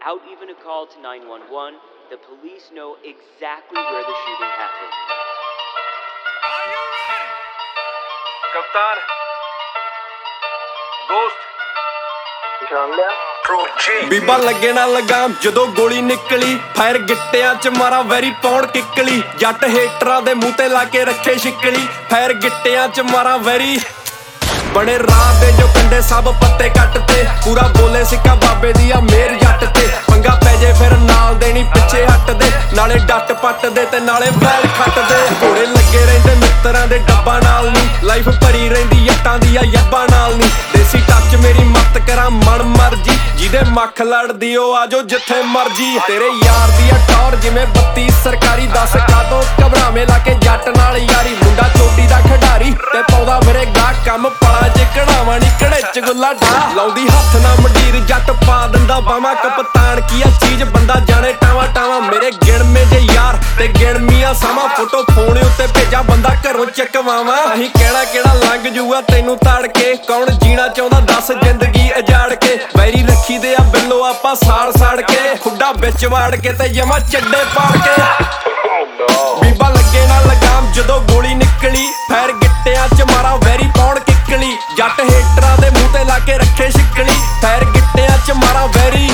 without even a call to 911, the police know exactly where the shooting happened. Are you ready? ਕਪਤਾਨ ਦੋਸਤ ਪਛਾਣ ਲਿਆ ਬੀਬਾ ਲੱਗੇ ਨਾ ਲਗਾਮ ਜਦੋਂ ਗੋਲੀ ਨਿਕਲੀ ਫਾਇਰ ਗਿੱਟਿਆਂ ਚ ਮਾਰਾ ਵੈਰੀ ਪੌਣ ਕਿੱਕਲੀ ਜੱਟ ਹੇਟਰਾਂ ਦੇ ਮੂੰਹ ਤੇ ਲਾ ਕੇ ਰੱਖੇ ਛਿੱਕਲੀ ਫਾਇਰ ਗਿੱਟਿਆਂ ਚ ਮਾਰਾ ਵੈਰੀ ਬਣੇ ਰਾਹ ਦੇ ਜੋ ਕੰਡੇ ਸਭ ਪੱਤੇ ਕੱਟ ਤੇ ਪੂਰਾ ਬੋਲੇ ਸਿੱਕਾ ਬਾਬੇ ਦੀ ਆ ਮੇਰ ਜੱਟ ਤੇ ਪੰਗਾ ਪੈ ਜੇ ਫਿਰ ਨਾਲ ਦੇਣੀ ਪਿੱਛੇ ਹੱਟ ਦੇ ਨਾਲੇ ਡੱਟ ਪੱਟ ਦੇ ਤੇ ਨਾਲੇ ਵੈਲ ਖੱਟ ਦੇ ਘੋੜੇ ਲੱਗੇ ਰਹਿੰਦੇ ਮਿੱਤਰਾਂ ਦੇ ਡੱਬਾ ਨਾਲ ਨਹੀਂ ਲਾਈਫ ਭਰੀ ਰਹਿੰਦੀ ਜੱਟਾਂ ਦੀ ਆ ਯੱਬਾਂ ਨਾਲ ਨਹੀਂ ਦੇਸੀ ਟੱਚ ਮੇਰੀ ਮੱਤ ਕਰਾਂ ਮਨ ਮਰਜੀ ਜਿਹਦੇ ਮੱਖ ਲੜਦੀ ਉਹ ਆਜੋ ਜਿੱਥੇ ਮਰਜੀ ਤੇਰੇ ਯਾਰ ਦੀ ਆ ਟੌਰ ਜਿਵੇਂ 32 ਸਰਕਾਰੀ 10 ਕਾਦੋਂ ਘਬਰਾਵੇਂ ਲਾ ਕੇ ਜੱਟ ਨਾਲ ਯਾਰੀ ਮੁੰਡਾ ਚੋਟੀ ਦਾ ਖਿਡਾਰੀ ਤੇ ਪਾਉਂਦਾ ਮੇਰੇ ਗਾਹ ਕੰਮ ਪਲਾ ਜੇ ਕਢਾਵਾਂ ਨੀ ਕੜੇ ਚ ਗੁੱਲਾ ਢਾ ਲਾਉਂਦੀ ਹੱਥ ਨਾ ਮੰਡੀਰ ਜੱਟ ਪਾ ਦਿੰਦਾ ਬਾਵਾ ਕਪਤਾਨ ਕੀ ਆ ਚੀਜ਼ ਬੰਦਾ ਜਾਣੇ ਟਾਵਾਂ ਟਾਵਾਂ ਮੇਰੇ ਗਿਣਵੇਂ ਜੇ ਯਾਰ ਤੇ ਗਿਣਮੀਆਂ ਸਾਵਾਂ ਫੋਟੋ ਫੋਨ ਉੱਤੇ ਭੇਜਾ ਬੰਦਾ ਘਰੋਂ ਚੱਕਵਾਵਾਂ ਅਸੀਂ ਕਹਿਣਾ ਕਿਹੜਾ ਲੰਘ ਜੂਗਾ ਤੈਨੂੰ ਤੜ ਕੇ ਕੌਣ ਜੀਣਾ ਚਾਹੁੰਦਾ ਦੱਸ ਜ਼ਿੰਦਗੀ ਉਜਾੜ ਕੇ ਵੈਰੀ ਰੱਖੀ ਦੇ ਆ ਬਿੱਲੋ ਆਪਾਂ ਸਾੜ ਸਾੜ ਕੇ ਖੁੱਡਾ ਵਿੱਚ ਵਾੜ ਕੇ ਤੇ ਜਮਾ ਚੱਡੇ ਪਾੜ ਕੇ ਬੀਬਾ ਲੱਗੇ ਨਾ ਲਗਾਮ ਜਦੋਂ ਗੋਲੀ ਨਿਕਲੀ ਫਾਇਰ ਗਿੱਟਿਆਂ ਚ ਮਾਰਾ ਵੈਰੀ ਪੌਣ ਕਿੱਕਲੀ ਜੱਟ ਹੇਟਰਾਂ ਦੇ ਮੂੰਹ ਤੇ ਲਾ ਕੇ ਰੱਖੇ ਛਿੱਕਲੀ ਫਾਇਰ ਗਿੱਟਿਆਂ ਚ ਮਾਰਾ ਵੈਰੀ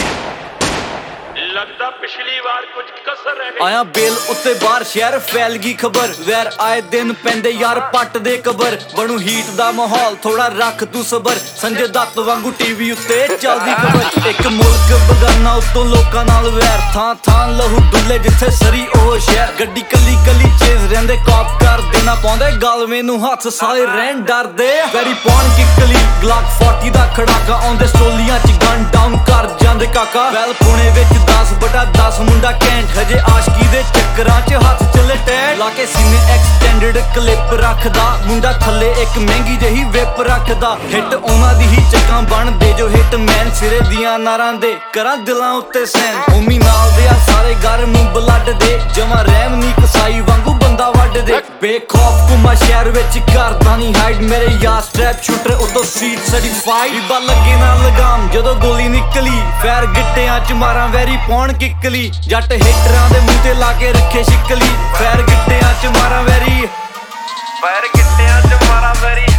ਲੱਗਦਾ ਪਿਛਲੀ ਵਾਰ ਕੁਝ ਕਸਰ ਰਹਿ ਗਈ ਆਇਆ ਬੇਲ ਉੱਤੇ ਬਾਹਰ ਸ਼ਹਿਰ ਫੈਲ ਗਈ ਖਬਰ ਵੈਰ ਆਏ ਦਿਨ ਪੈਂਦੇ ਯਾਰ ਪੱਟ ਦੇ ਕਬਰ ਬਣੂ ਹੀਟ ਦਾ ਮਾਹੌਲ ਥੋੜਾ ਰੱਖ ਤੂੰ ਸਬਰ ਸੰਜੇ ਦੱਤ ਵਾਂਗੂ ਟੀਵੀ ਉੱਤੇ ਚੱਲਦੀ ਖਬਰ ਇੱਕ ਮੁਲਕ ਬਗਾਨਾ ਉੱਤੋਂ ਲੋਕਾਂ ਨਾਲ ਵੈਰ ਥਾਂ ਥਾਂ ਲਹੂ ਡੁੱਲੇ ਜਿੱਥੇ ਸਰੀ ਉਹ ਸ਼ਹਿਰ ਗੱਡੀ ਕੱਲੀ ਕੱਲੀ ਚੇਜ਼ ਰਹਿੰਦੇ ਕਾਪ ਕਰ ਦੇਣਾ ਪਾਉਂਦੇ ਗਲਵੇਂ ਨੂੰ ਹੱਥ ਸਾਰੇ ਰਹਿਣ ਡਰਦੇ ਵੈਰੀ ਪੌਣ ਕਿੱਕਲੀ ਗਲਾਕ 40 ਦਾ ਖੜਾਕਾ ਆਉਂਦੇ ਸਟੋਲੀਆਂ ਚ ਗਨ ਡਾਊਨ ਕਰ ਜਾਂਦੇ ਕਾਕਾ ਵੈਲ ਪੁਣੇ ਵਿੱਚ 10/10 ਮੁੰਡਾ ਕੈਂਟ ਹਜੇ ਆਸ਼ਕੀ ਦੇ ਚੱਕਰਾਂ 'ਚ ਹੱਥ ਚੱਲੇ ਟੈਟ ਲਾ ਕੇ ਸੀਨੇ ਐਕਸਟੈਂਡਡ ਕਲਿੱਪ ਰੱਖਦਾ ਮੁੰਡਾ ਥੱਲੇ ਇੱਕ ਮਹਿੰਗੀ ਜਿਹੀ ਵਿਪ ਰੱਖਦਾ ਹਿੱਟ ਉਹਨਾਂ ਦੀ ਹੀ ਚੱਕਾਂ ਬਣਦੇ ਜੋ ਹਿੱਟ ਮੈਨ ਸਿਰੇ ਦੀਆਂ ਨਾਰਾਂ ਦੇ ਕਰਾਂ ਦਿਲਾਂ ਉੱਤੇ ਸੈਨ ਹੋਮੀ ਨਾਲ ਦੇ ਆ ਸਾਰੇ ਗਰਮ ਬਲੱਡ ਦੇ ਜਮਾ ਰਹਿਮ ਨੀ ਕਸਾਈ ਵਾਂਗੂ ਬੰਦਾ ਵੱਢ ਦੇ ਬੇਖੌਫ ਘੁੰਮਾ ਸ਼ਹਿਰ ਵਿੱਚ ਕਰਦਾ ਨਹੀਂ ਹਾਈਡ ਮੇਰੇ ਯਾਰ ਸਟ੍ਰੈਪ ਸ਼ੂਟਰ ਉਦੋਂ ਸੀਟ ਸਰਟੀਫਾਈਡ ਬੀਬਾ ਲੱਗੇ ਨਾ ਲਗਾਮ ਜਦੋਂ ਗੋਲੀ ਨਿਕਲੀ ਫੈਰ ਗਿੱਟਿਆਂ 'ਚ ਮਾਰਾਂ ਵੈਰੀ ਪੌਣ ਕਿੱਕਲੀ ਜੱਟ ਹੇਟਰਾਂ ਦੇ ਮੂੰਹ ਤੇ ਲਾ ਕੇ ਰੱਖੇ ਛਿੱਕਲੀ ਫੈਰ ਗਿੱਟਿਆਂ 'ਚ ਮਾਰਾਂ ਵੈਰੀ ਫਾਇਰ ਗਿੱਟਿਆਂ ਚ ਮਾਰਾ ਵੈਰੀ